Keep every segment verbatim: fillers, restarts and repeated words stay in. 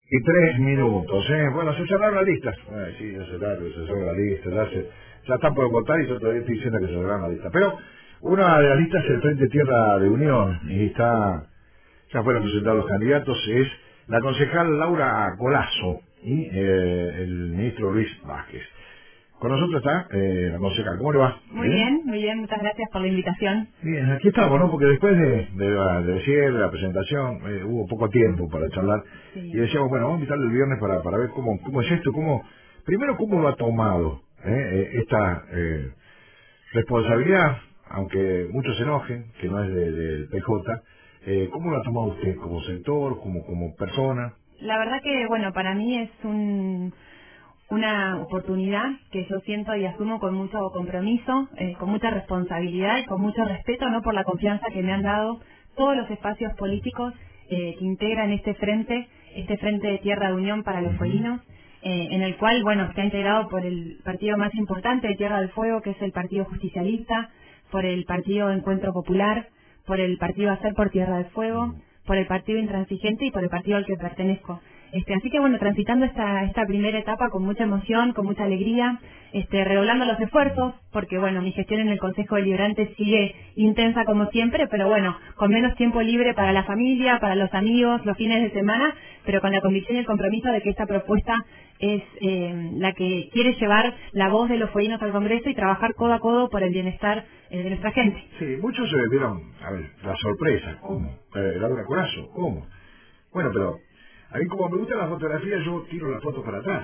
Y tres minutos, ¿eh? Bueno, se cerraron las listas. Ay, sí, ya se cerraron, se cerraron las listas, ya, se, ya están por votar y yo todavía estoy diciendo que se cerraron las listas. Pero una de las listas es el Frente Tierra de Unión, y está, ya fueron presentados los candidatos, es la concejal Laura Colazo y eh, el ministro Luis Vázquez. Con nosotros está eh, la concejal. ¿Cómo le va? Muy bien, bien, muy bien, muchas gracias por la invitación. Bien, aquí estamos, ¿no? Porque después de, de la, de cierre, de la presentación, eh, hubo poco tiempo para charlar. Sí. Y decíamos, bueno, vamos a invitarle el viernes para, para ver cómo, cómo es esto, cómo, primero cómo lo ha tomado eh, eh, esta eh, responsabilidad, aunque muchos se enojen, que no es del de, de P J, eh, ¿cómo lo ha tomado usted como sector, como, como persona? La verdad que, bueno, para mí es un... una oportunidad que yo siento y asumo con mucho compromiso, eh, con mucha responsabilidad y con mucho respeto, no por la confianza que me han dado todos los espacios políticos eh, que integran este frente, este frente de Tierra de Unión para los fueguinos, eh, en el cual, bueno, está integrado por el partido más importante de Tierra del Fuego, que es el Partido Justicialista, por el Partido Encuentro Popular, por el Partido Hacer por Tierra del Fuego, por el Partido Intransigente y por el partido al que pertenezco. Este, así que bueno, transitando esta esta primera etapa con mucha emoción, con mucha alegría, este, redoblando los esfuerzos, porque bueno, mi gestión en el Consejo Deliberante sigue intensa como siempre, pero bueno, con menos tiempo libre para la familia, para los amigos, los fines de semana, pero con la convicción y el compromiso de que esta propuesta es eh, la que quiere llevar la voz de los fueguinos al Congreso y trabajar codo a codo por el bienestar eh, de nuestra gente. Sí, muchos se vieron, a ver, la sorpresa, ¿cómo? Eh, Laura Colazo, ¿cómo? Bueno, pero a mí como me gusta la fotografía, yo tiro las fotos para atrás.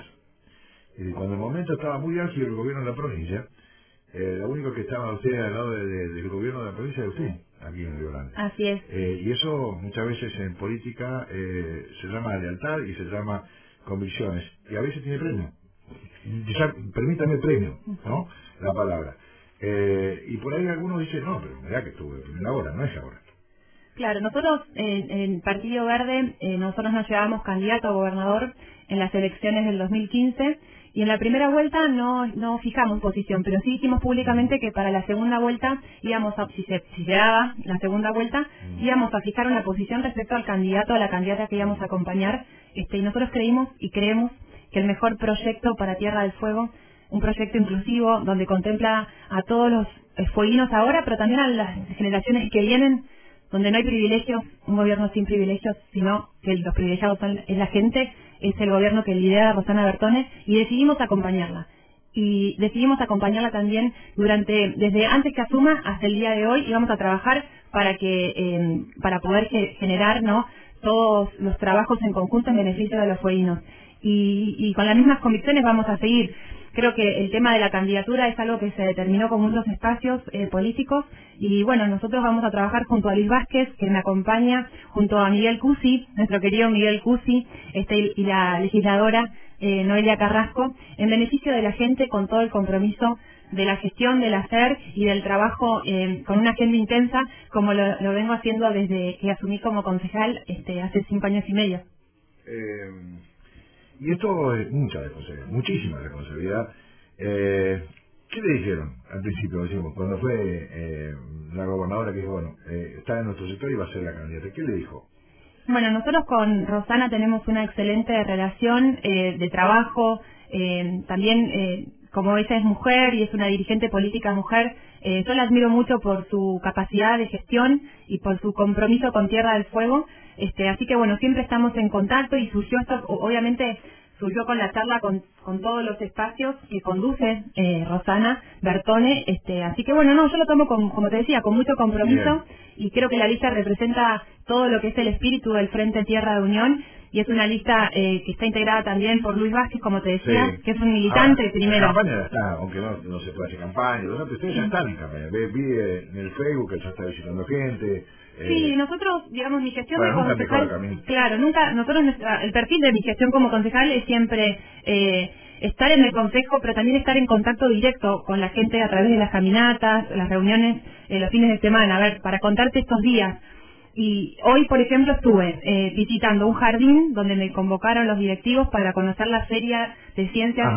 Y cuando el momento estaba muy álgido el gobierno de la provincia, eh, lo único que estaba usted al lado de, de, del gobierno de la provincia era usted, aquí en Río Grande. Así es. Eh, y eso muchas veces en política eh, se llama lealtad y se llama convicciones. Y a veces tiene premio. Ya, permítame premio, ¿no? La palabra. Eh, y por ahí algunos dicen, no, pero mirá que estuve en primera hora, no es ahora. Claro, nosotros eh, en Partido Verde, eh, nosotros nos llevamos candidato a gobernador en las elecciones del dos mil quince y en la primera vuelta no no fijamos posición, pero sí dijimos públicamente que para la segunda vuelta íbamos a, si se, si se daba la segunda vuelta, íbamos a fijar una posición respecto al candidato, a la candidata que íbamos a acompañar, este, y nosotros creímos y creemos que el mejor proyecto para Tierra del Fuego, un proyecto inclusivo donde contempla a todos los eh, fueguinos ahora, pero también a las generaciones que vienen, donde no hay privilegios, un gobierno sin privilegios, sino que los privilegiados son es la gente, es el gobierno que lidera Rosana Bertone, y decidimos acompañarla. Y decidimos acompañarla también durante, desde antes que asuma hasta el día de hoy, y vamos a trabajar para que, eh, para poder ge generar, ¿no?, todos los trabajos en conjunto en beneficio de los fueguinos. Y, y con las mismas convicciones vamos a seguir. Creo que el tema de la candidatura es algo que se determinó con muchos espacios eh, políticos y bueno, nosotros vamos a trabajar junto a Luis Vázquez, que me acompaña, junto a Miguel Cusi, nuestro querido Miguel Cusi, este, y la legisladora eh, Noelia Carrasco, en beneficio de la gente con todo el compromiso de la gestión, del hacer y del trabajo eh, con una agenda intensa, como lo, lo vengo haciendo desde que asumí como concejal este, hace cinco años y medio. Eh... Y esto es mucha responsabilidad, muchísima responsabilidad. Eh, ¿Qué le dijeron al principio, decimos, cuando fue eh, la gobernadora que dijo, bueno, eh, está en nuestro sector y va a ser la candidata? ¿Qué le dijo? Bueno, nosotros con Rosana tenemos una excelente relación eh, de trabajo, eh, también eh, como ella es mujer y es una dirigente política mujer, eh, yo la admiro mucho por su capacidad de gestión y por su compromiso con Tierra del Fuego. Este, así que bueno, siempre estamos en contacto y surgió esto, obviamente surgió con la charla con, con todos los espacios que conduce eh, Rosana Bertone, este, así que bueno, no, yo lo tomo con, como te decía, con mucho compromiso. Bien. Y creo que la lista representa todo lo que es el espíritu del Frente Tierra de Unión y es una lista eh, que está integrada también por Luis Vázquez, como te decía, sí, que es un militante. Ahora, primero. La campaña ya está, aunque no, no se puede hacer campaña, pero ustedes ya están en campaña. Vi, vi en el Facebook que ya está visitando gente. Sí, eh, nosotros, digamos, mi gestión bueno, como concejal, claro, nunca, nosotros, nuestra, el perfil de mi gestión como concejal es siempre eh, estar en el consejo, pero también estar en contacto directo con la gente a través de las caminatas, las reuniones, eh, los fines de semana. A ver, para contarte estos días. Y hoy, por ejemplo, estuve eh, visitando un jardín donde me convocaron los directivos para conocer la feria de ciencias. Ajá.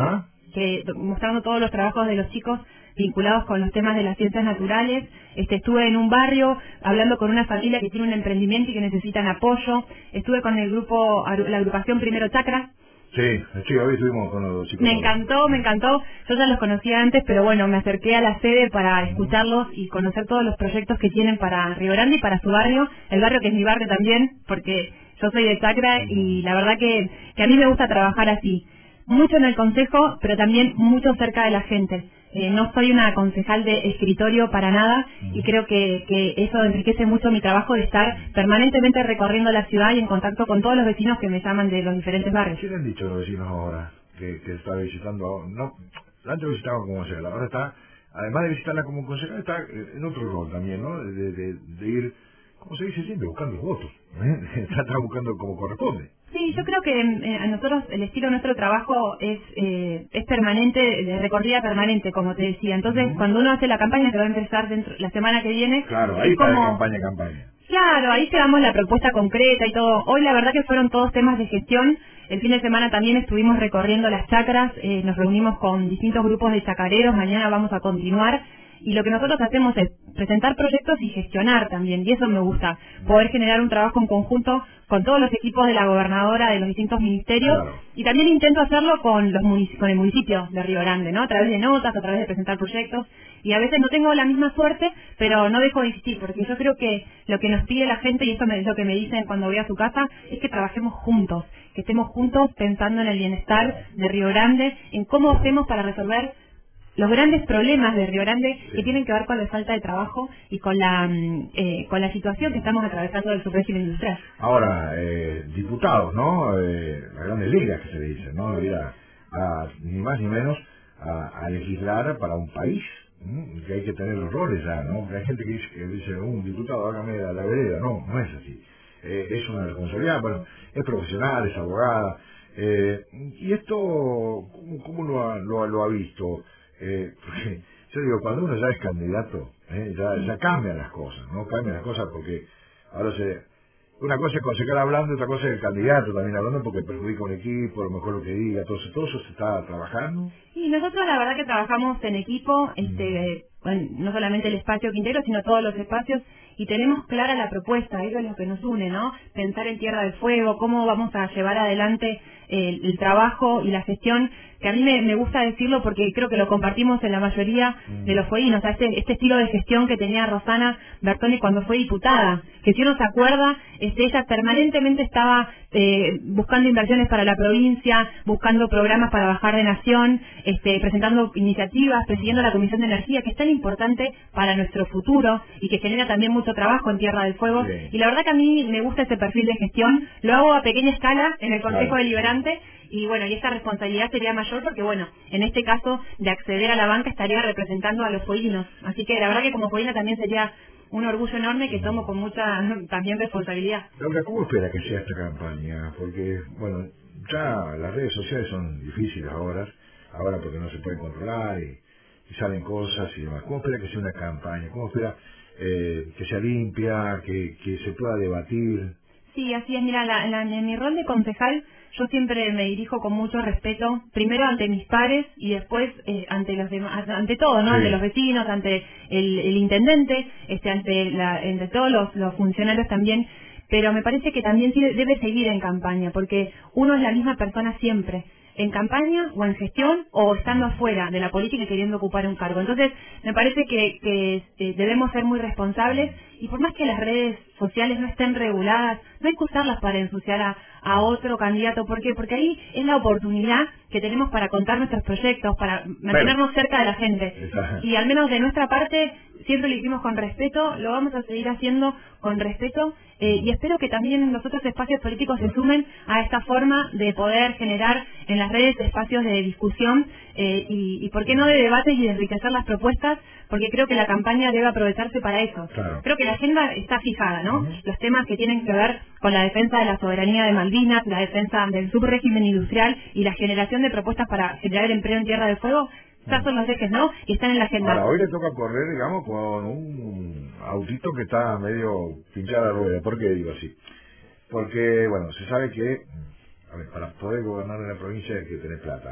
que mostrando todos los trabajos de los chicos vinculados con los temas de las ciencias naturales. Este, estuve en un barrio hablando con una familia que tiene un emprendimiento y que necesitan apoyo. Estuve con el grupo, la agrupación Primero Chakra. Sí, sí, hoy estuvimos con los chicos. Me encantó, me encantó. Yo ya los conocía antes, pero bueno, me acerqué a la sede para escucharlos y conocer todos los proyectos que tienen para Río Grande y para su barrio, el barrio que es mi barrio también, porque yo soy de Chacra y la verdad que, que a mí me gusta trabajar así. Mucho en el consejo, pero también mucho cerca de la gente. Eh, no soy una concejal de escritorio para nada y creo que, que eso enriquece mucho mi trabajo de estar permanentemente recorriendo la ciudad y en contacto con todos los vecinos que me llaman de los diferentes barrios. ¿Qué le han dicho los vecinos ahora que, que está visitando? No, antes visitaba como concejal, ahora está, además de visitarla como concejal, está en otro rol también, ¿no? De, de, de ir, ¿cómo se dice siempre? Buscando los votos. ¿eh? Está, está buscando como corresponde. Sí, yo creo que eh, a nosotros el estilo de nuestro trabajo es eh, es permanente, de recorrida permanente, como te decía. Entonces, uh-huh. cuando uno hace la campaña que va a empezar dentro la semana que viene, claro, ahí es está como... la campaña, campaña. Claro, ahí llevamos la propuesta concreta y todo. Hoy la verdad que fueron todos temas de gestión. El fin de semana también estuvimos recorriendo las chacras, eh, nos reunimos con distintos grupos de chacareros, mañana vamos a continuar. Y lo que nosotros hacemos es presentar proyectos y gestionar también, y eso me gusta, poder generar un trabajo en conjunto con todos los equipos de la gobernadora, de los distintos ministerios, claro. Y también intento hacerlo con los munic- con el municipio de Río Grande, ¿no? A través de notas, a través de presentar proyectos, y a veces no tengo la misma suerte, pero no dejo de insistir, porque yo creo que lo que nos pide la gente, y esto es lo que me dicen cuando voy a su casa, es que trabajemos juntos, que estemos juntos pensando en el bienestar de Río Grande, en cómo hacemos para resolver los grandes problemas de Río Grande sí. que tienen que ver con la falta de trabajo y con la eh, con la situación que estamos atravesando del subrégimen industrial. Ahora, eh, diputados, ¿no? Eh, las grandes ligas que se dice, ¿no? Ir a, a, ni más ni menos a, a legislar para un país, ¿no? Que hay que tener los roles ya, ¿no? Hay gente que dice, que dice un diputado, hágame la, la vereda. No, no es así. Eh, es una responsabilidad, bueno, es profesional, es abogada. Eh, y esto, ¿cómo, cómo lo, ha, lo, lo ha visto? Eh, porque yo digo, cuando uno ya es candidato, eh, ya, ya cambian las cosas, ¿no? Cambian las cosas porque ahora se... Una cosa es concejal hablando, otra cosa es el candidato también hablando porque perjudica un equipo, a lo mejor lo que diga, todo eso, todo eso se está trabajando. Y nosotros la verdad que trabajamos en equipo, este, mm. bueno, no solamente el espacio Quintero, sino todos los espacios, y tenemos clara la propuesta, eso es lo que nos une, ¿no? Pensar en Tierra del Fuego, cómo vamos a llevar adelante el, el trabajo y la gestión, que a mí me, me gusta decirlo porque creo que lo compartimos en la mayoría mm. de los fueguinos, o sea, este, este estilo de gestión que tenía Rosana Bertoni cuando fue diputada, que si uno se acuerda, este, ella permanentemente estaba eh, buscando inversiones para la provincia, buscando programas para bajar de nación, este, presentando iniciativas, presidiendo la Comisión de Energía, que es tan importante para nuestro futuro y que genera también mucho trabajo en Tierra del Fuego. Sí. Y la verdad que a mí me gusta ese perfil de gestión, lo hago a pequeña escala en el Consejo claro. Deliberante, y bueno, y esta responsabilidad sería mayor porque bueno, en este caso de acceder a la banca estaría representando a los fueguinos. Así que la verdad que como fueguina también sería un orgullo enorme que tomo con mucha también responsabilidad. Laura, ¿cómo espera que sea esta campaña? Porque, bueno, ya las redes sociales son difíciles ahora, ahora porque no se pueden controlar y, y salen cosas y demás. ¿Cómo espera que sea una campaña? ¿Cómo espera eh, que sea limpia, que, que se pueda debatir? Sí, así es. Mira, la, la, en mi rol de concejal yo siempre me dirijo con mucho respeto, primero ante mis pares y después eh, ante los demás, ante todo, ¿no? Sí. Ante los vecinos, ante el, el intendente, este, ante, la, ante todos los, los funcionarios también. Pero me parece que también debe seguir en campaña, porque uno es la misma persona siempre, en campaña o en gestión o estando afuera de la política y queriendo ocupar un cargo. Entonces, me parece que, que este, debemos ser muy responsables y por más que las redes sociales no estén reguladas, no hay que usarlas para ensuciar a, a otro candidato. ¿Por qué? Porque ahí es la oportunidad que tenemos para contar nuestros proyectos, para mantenernos cerca de la gente. Y al menos de nuestra parte, siempre lo hicimos con respeto, lo vamos a seguir haciendo con respeto, eh, y espero que también los otros espacios políticos se sumen a esta forma de poder generar en las redes espacios de discusión eh, y, y por qué no de debates y de enriquecer las propuestas, porque creo que la campaña debe aprovecharse para eso. Claro. Creo que la agenda está fijada, ¿no? Uh-huh. Los temas que tienen que ver con la defensa de la soberanía de Malvinas, la defensa del subrégimen industrial y la generación de propuestas para generar empleo en Tierra del Fuego, estos son los ejes, ¿no? Y están en la agenda. Ahora, hoy le toca correr, digamos, con un autito que está medio pinchada la rueda. ¿Por qué digo así? Porque, bueno, se sabe que, a ver, para poder gobernar en la provincia hay que tener plata.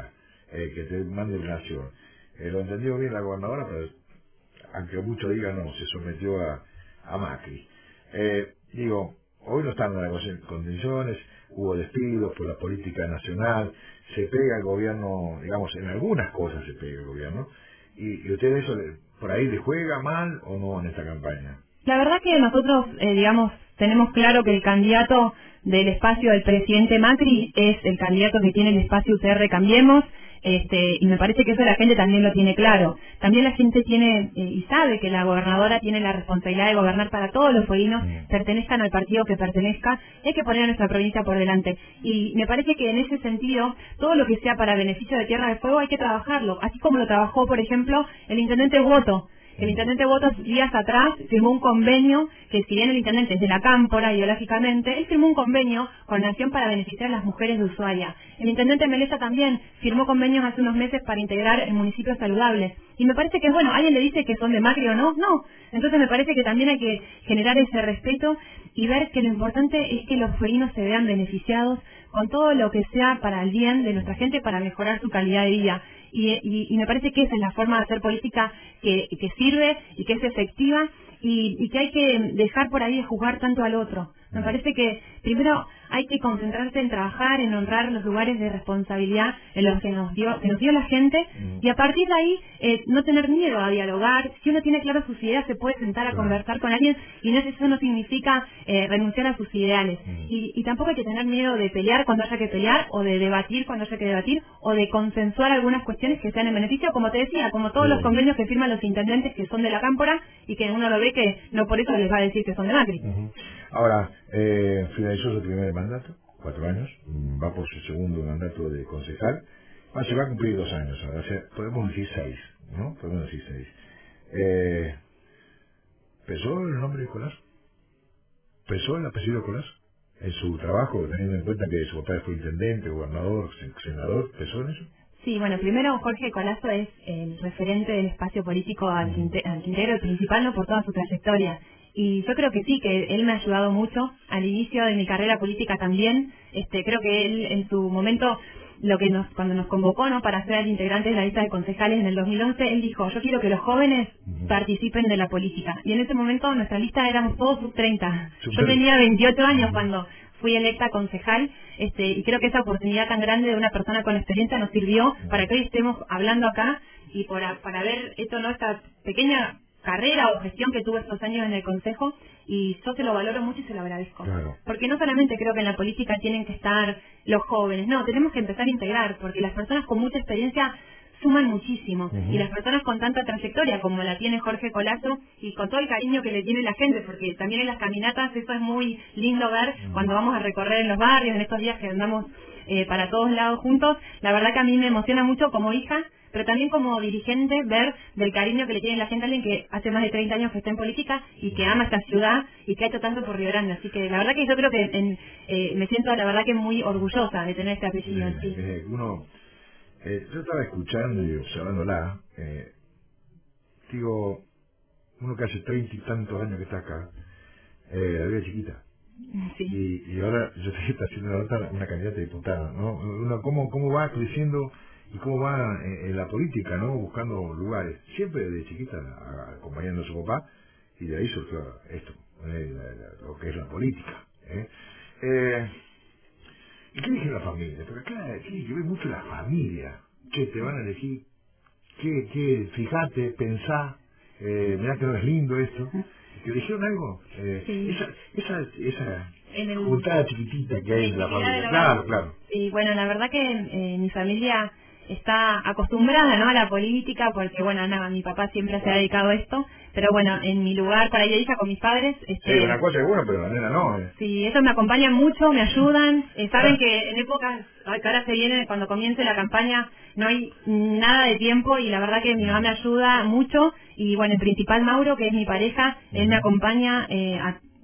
eh, que te mande una acción. Eh, lo entendió bien la gobernadora, pero aunque muchos digan no, se sometió a, a Macri. Eh, digo, hoy no están en las condiciones, hubo despidos por la política nacional, se pega el gobierno, digamos, en algunas cosas se pega el gobierno, y, y usted eso le, por ahí le juega mal o no en esta campaña. La verdad que nosotros, eh, digamos, tenemos claro que el candidato del espacio del presidente Macri es el candidato que tiene el espacio U C R Cambiemos, este, y me parece que eso la gente también lo tiene claro. También la gente tiene eh, y sabe que la gobernadora tiene la responsabilidad de gobernar para todos los fueguinos, pertenezcan al partido que pertenezca, hay que poner a nuestra provincia por delante. Y me parece que en ese sentido, todo lo que sea para beneficio de Tierra del Fuego hay que trabajarlo, así como lo trabajó, por ejemplo, el intendente Boto. El intendente Botos días atrás firmó un convenio que, si bien el intendente es de la Cámpora ideológicamente, él firmó un convenio con Nación para beneficiar a las mujeres de Ushuaia. El intendente Meleza también firmó convenios hace unos meses para integrar el municipio saludable. Y me parece que, bueno, ¿alguien le dice que son de Macri o no? No. Entonces me parece que también hay que generar ese respeto y ver que lo importante es que los fueguinos se vean beneficiados con todo lo que sea para el bien de nuestra gente, para mejorar su calidad de vida. Y, y, y me parece que esa es la forma de hacer política que, que sirve y que es efectiva y, y que hay que dejar por ahí de juzgar tanto al otro. Me parece que primero hay que concentrarse en trabajar, en honrar los lugares de responsabilidad en los que nos dio, que nos dio la gente, y a partir de ahí eh, no tener miedo a dialogar. Si uno tiene claro sus ideas, se puede sentar a conversar con alguien, y no, eso no significa eh, renunciar a sus ideales. Y, y tampoco hay que tener miedo de pelear cuando haya que pelear, o de debatir cuando haya que debatir, o de consensuar algunas cuestiones que sean en beneficio, como te decía, como todos los convenios que firman los intendentes que son de la Cámpora, y que uno lo ve que no por eso les va a decir que son de Macri. Uh-huh. Ahora, eh, finalizó su primer mandato, cuatro años, va por su segundo mandato de concejal, ah, se va a cumplir dos años ahora, o sea, podemos decir seis, ¿no? Podemos decir seis. Eh, ¿Pesó el nombre de Colazo? ¿Pesó el apellido Colazo? En su trabajo, teniendo en cuenta que su papá fue intendente, gobernador, senador, ¿pesó en eso? Sí, bueno, primero Jorge Colazo es el referente del espacio político al Quintero, el principal, no por toda su trayectoria. Y yo creo que sí, que él me ha ayudado mucho al inicio de mi carrera política también. Este, creo que él en su momento, lo que nos, cuando nos convocó, ¿no?, para ser integrantes de la lista de concejales en el dos mil once, él dijo, yo quiero que los jóvenes participen de la política. Y en ese momento nuestra lista éramos todos sub treinta. Yo tenía veintiocho años cuando fui electa concejal, este, y creo que esa oportunidad tan grande de una persona con experiencia nos sirvió para que hoy estemos hablando acá y para, para ver esto, ¿no?, esta pequeña carrera o gestión que tuve estos años en el Consejo, y yo se lo valoro mucho y se lo agradezco. Claro. Porque no solamente creo que en la política tienen que estar los jóvenes, no, tenemos que empezar a integrar, porque las personas con mucha experiencia suman muchísimo, uh-huh. y las personas con tanta trayectoria como la tiene Jorge Colazo, y con todo el cariño que le tiene la gente, porque también en las caminatas eso es muy lindo ver, uh-huh. cuando vamos a recorrer en los barrios, en estos días que andamos eh, para todos lados juntos, la verdad que a mí me emociona mucho como hija, pero también como dirigente, ver del cariño que le tiene la gente a alguien que hace más de treinta años que está en política y que ama esta ciudad y que ha hecho tanto por Río Grande. Así que la verdad que yo creo que en, eh, me siento la verdad que muy orgullosa de tener este apellido. Eh, sí. eh, uno, eh, yo estaba escuchando y observándola, eh, digo, uno que hace treinta y tantos años que está acá, eh, la vida chiquita. Sí. Y, y ahora yo sé que está haciendo una, una candidata a diputada, ¿no? Uno, ¿cómo, ¿Cómo va creciendo y cómo va en, en la política, ¿no? Buscando lugares. Siempre desde chiquita a, acompañando a su papá, y de ahí surgió esto, eh, la, la, lo que es la política. ¿eh? Eh, ¿Y qué dice la familia? Porque acá tiene que ver mucho la familia. ¿Qué te van a elegir? ¿Qué, qué? Fíjate, pensá, eh, mirá que no es lindo esto. ¿Te dijeron algo? Eh, sí. Esa, esa, esa en el, juntada chiquitita que hay en la familia. La claro, claro. Y bueno, la verdad que eh, mi familia está acostumbrada, ¿no?, a la política, porque bueno, nada, mi papá siempre se ha dedicado a esto, pero bueno, en mi lugar para ir de hija con mis padres, este, sí, una cosa es buena, pero la nena no. Eh. Sí, ellos me acompañan mucho, me ayudan, eh, saben que en épocas, que ahora se viene, cuando comience la campaña, no hay nada de tiempo, y la verdad que mi mamá me ayuda mucho, y bueno, el principal Mauro, que es mi pareja, él me acompaña eh, a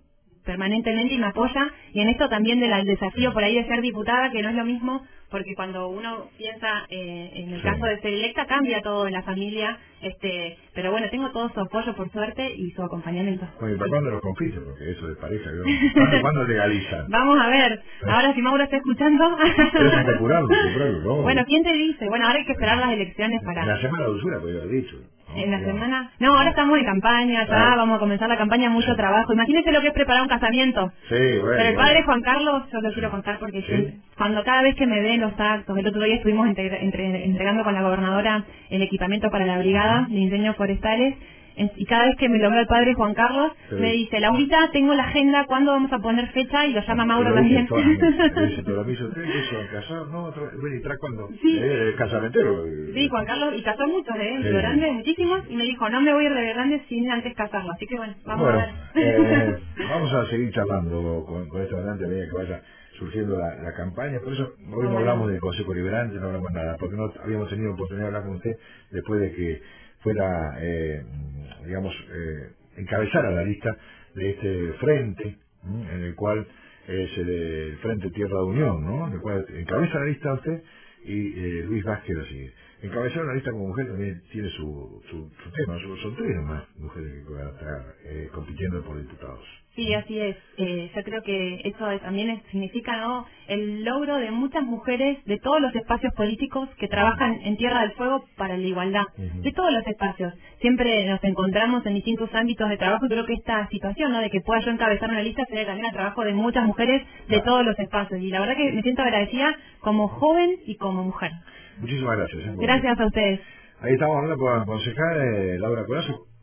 permanentemente y me apoya, y en esto también del desafío por ahí de ser diputada, que no es lo mismo, porque cuando uno piensa eh, en el Sí. caso de ser electa, cambia todo en la familia, este pero bueno, tengo todo su apoyo por suerte y su acompañamiento. Bueno, ¿y para cuándo los confite? Porque eso de pareja, ¿no? ¿Cuándo, ¿cuándo legalizan? Vamos a ver, ahora si Mauro está escuchando... Pero es apurarlo, apurarlo, ¿no? Bueno, ¿quién te dice? Bueno, ahora hay que esperar las elecciones para... En la semana de dulzura, podría haber dicho. ¿no? En la Digamos. semana... No, ahora estamos en campaña, ya Ah. vamos a comenzar la campaña, mucho Sí. trabajo. Imagínese lo que es preparar un casamiento. Sí, bueno. Pero el padre bueno. Juan Carlos, yo lo Sí. quiero contar porque ¿Sí? siempre- cuando cada vez que me ve en los actos, el otro día estuvimos integra- entre- entregando con la gobernadora el equipamiento para la brigada de incendios forestales, en- y cada vez que me lo ve el padre Juan Carlos, Sí. me dice, Laurita, tengo la agenda, ¿cuándo vamos a poner fecha? Y lo llama Mauro Lo dice también. todas las veces. Le dice, pero me hizo tres, eso, casado, no, otro, bueno, ¿y tras cuándo? Sí. Eh, casamentero. Sí, Juan Carlos, y casó muchos, ¿eh? En Sí. Río Grande, muchísimos, y me dijo, no me voy a ir de Río Grande sin antes casarlo. Así que bueno, vamos Bueno, a ver. eh, vamos a seguir charlando con, con esto adelante a medida que vaya surgiendo la, la campaña. Por eso hoy no Bueno. hablamos del Consejo Liberante, no hablamos nada, porque no habíamos tenido oportunidad de hablar con usted después de que fuera, eh, digamos, eh, encabezara la lista de este frente, ¿m? en el cual es el, el Frente Tierra de Unión, ¿no? En el cual encabeza la lista usted y eh, Luis Vázquez así. Encabezar una lista como mujer también tiene su, su, su tema, son, son tres nomás mujeres que van a estar eh, compitiendo por diputados. Sí, así es. Eh, yo creo que eso es- también es- significa, ¿no?, el logro de muchas mujeres de todos los espacios políticos que trabajan en Tierra del Fuego para la igualdad. Ujú. De todos los espacios. Siempre nos encontramos en distintos ámbitos de trabajo y creo que esta situación, ¿no?, de que pueda yo encabezar una lista se debe también al trabajo de muchas mujeres de Claro. todos los espacios. Y la verdad que me siento agradecida como joven y como mujer. Muchísimas gracias. ¿eh? Gracias a ustedes. Ahí estamos hablando con la concejal eh, Laura Collazo.